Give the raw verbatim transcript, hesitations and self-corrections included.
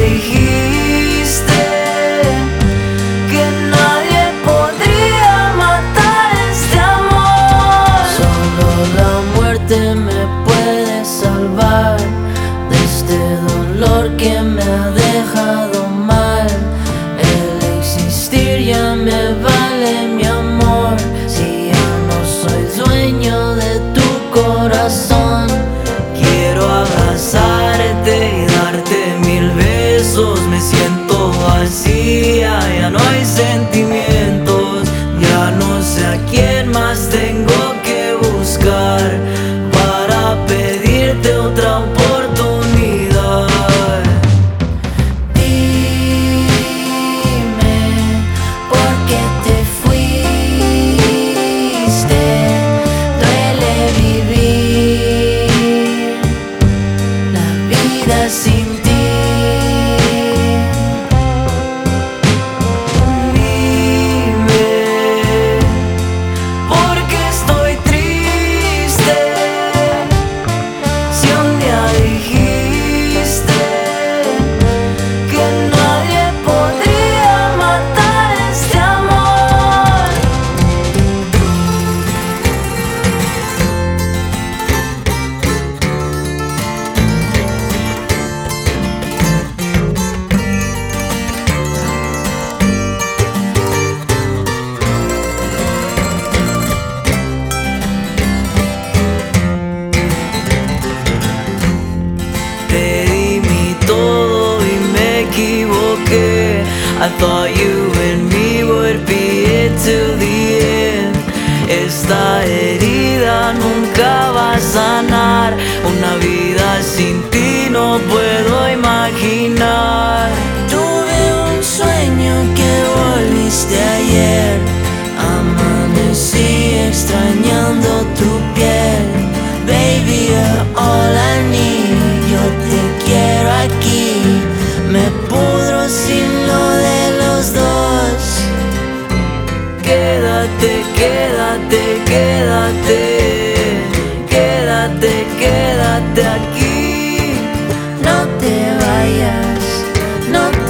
dijiste que nadie podría matar este amor. Solo la muerte me puede salvar de este dolor que me ha dejado mal. El existir ya me vale, mi amor, si ya no soy dueño de tu corazón. Quiero abrazarte y darte mil besos. Me siento vacía, ya no hay sentimientos. Ya no sé a quién más tengo que buscar para pedirte otra oportunidad. Dime por qué te fuiste. Duele vivir la vida sin ti. Dime por qué estoy triste. Si un día dijiste que nadie podría matar este amor. Te di mi todo y me equivoqué. I thought you and me would be it till the end. Esta herida nunca va a sanar. Una vida sin ti no puedo imaginar. Tuve un sueño que volviste ayer. Amanecí extrañando tu piel. Baby, you're all I need. Yo te quiero aquí. Me pudro sin lo de los dos. Quédate, quédate, quédate. Quédate, quédate aquí. No te vayas, no